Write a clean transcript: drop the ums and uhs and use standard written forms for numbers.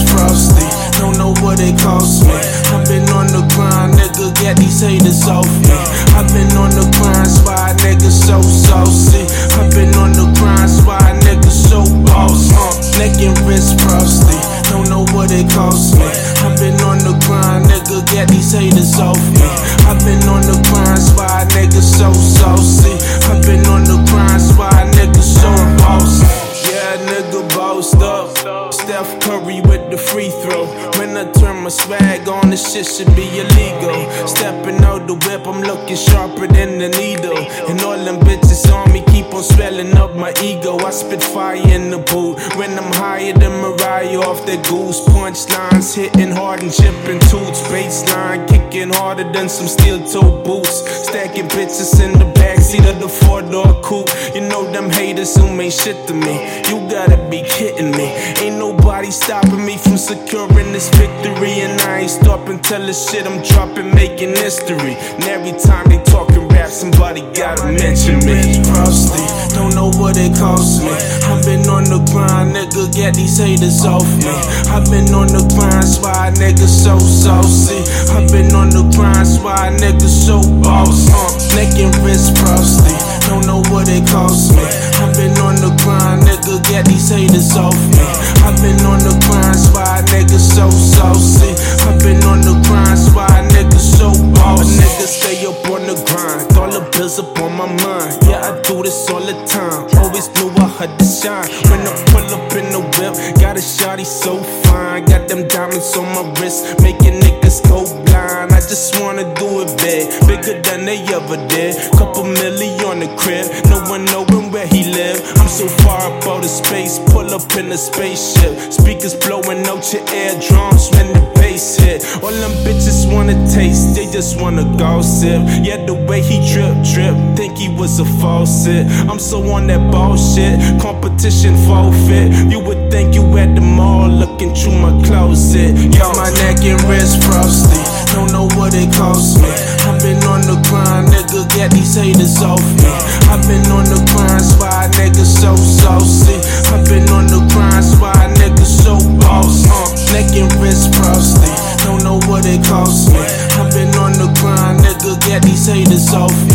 frosty. Don't know what it cost me. I've been on the grind, nigga, get these haters off me. I've been on the grind, spy niggas so saucy. I've been on the grind, spy niggas so boss. Neck and wrist frosty. Don't know what it cost me. I've been on the grind, nigga, get these haters off me. I've been on the grind, spy niggas so saucy. I've been on the grind, spy niggas so boss. Yeah, nigga bossed up. Steph Curry with the free throw. When I turn my swag on, this shit should be illegal. Stepping out the whip, I'm looking sharper than the needle. And all them bitches on me keep on swelling up my ego. I spit fire in the booth when I'm higher than Mariah off that goose. Punchlines hitting hard and chipping toots. Baseline kicking harder than some steel toe boots. Stacking bitches in the backseat of the 4-door coupe. You know them haters who ain't shit to me. You gotta be kidding me. Ain't nobody stopping me from securing this victory. And I ain't stopping till the shit I'm dropping making history. And every time they talking rap, somebody gotta mention me. Frosty, don't know what it cost me. I've been on the grind, nigga, get these haters off me. I've been on the grind, spy niggas so saucy. I've been on the grind, spy niggas so boss. Neck and wrist frosty, don't know what it cost me. I've been on the grind, nigga, get these haters off me. I've been on the grind, spy niggas so saucy. I've been on the grind, spy niggas so boss. A nigga stay up on the grind, dollar bills up on my mind. Yeah, I do this all the time. Always knew I had to shine. When I pull up in the whip, got a shawty so fine. Got them diamonds on my wrist, making niggas go blind. I just wanna do it big, bigger than they ever did. Couple million on the crib, no one knowing where he live. I'm so far up out of space, pull up in a spaceship. Speakers blowing out your eardrums when the bass hit. All them bitches wanna taste, they just wanna gossip. Yeah, the way he drip, think he was a faucet. I'm so on that bullshit, competition forfeit. You would think you at the mall looking through my closet. Yeah, my neck and wrist frosty, don't know what it cost me. I've been on the grind, nigga, get these haters off me. I've been on the grind, spy niggas so saucy. I've been on the grind, spy niggas so boss. Neck and wrist frosty, don't know what it cost me. I've been on the grind, nigga, get these haters off me.